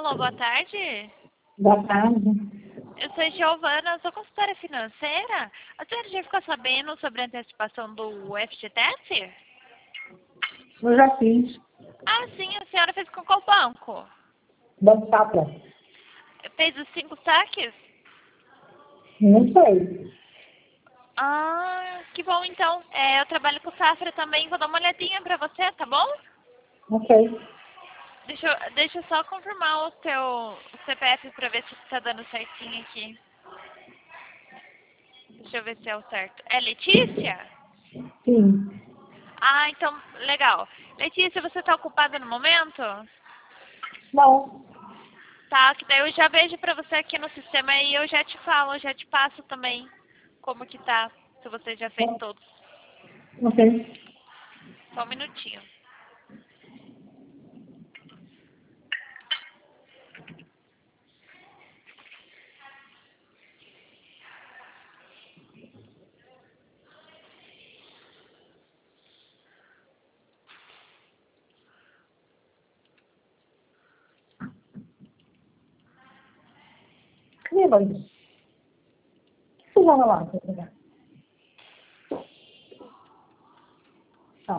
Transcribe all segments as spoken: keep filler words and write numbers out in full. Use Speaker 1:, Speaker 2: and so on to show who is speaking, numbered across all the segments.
Speaker 1: Alô, boa tarde.
Speaker 2: Boa tarde.
Speaker 1: Eu sou Giovana, eu sou consultora financeira. A senhora já ficou sabendo sobre a antecipação do F G T S?
Speaker 2: Eu já fiz.
Speaker 1: Ah, sim, a senhora fez com qual banco?
Speaker 2: Banco Safra.
Speaker 1: Fez os cinco saques?
Speaker 2: Não sei.
Speaker 1: Ah, que bom então. É, eu trabalho com Safra também, vou dar uma olhadinha pra você, tá bom?
Speaker 2: Ok.
Speaker 1: Deixa eu, deixa eu só confirmar o teu C P F pra ver se tá dando certinho aqui. Deixa eu ver se é o certo. É Letícia?
Speaker 2: Sim.
Speaker 1: Ah, então, legal. Letícia, você tá ocupada no momento?
Speaker 2: Não.
Speaker 1: Tá, que daí eu já vejo pra você aqui no sistema e eu já te falo, já te passo também como que tá, se você já fez todos.
Speaker 2: Ok.
Speaker 1: Só um minutinho.
Speaker 2: Cadê, Banco? Você joga lá, pra pegar. Tá.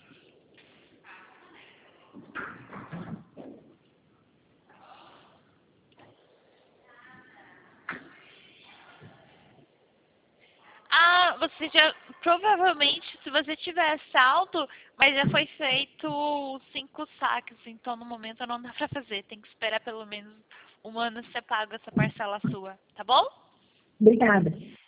Speaker 1: Ah, você já, provavelmente, se você tiver saldo, mas já foi feito cinco saques, então no momento não dá pra fazer, tem que esperar pelo menos um ano você paga essa parcela sua, tá bom?
Speaker 2: Obrigada.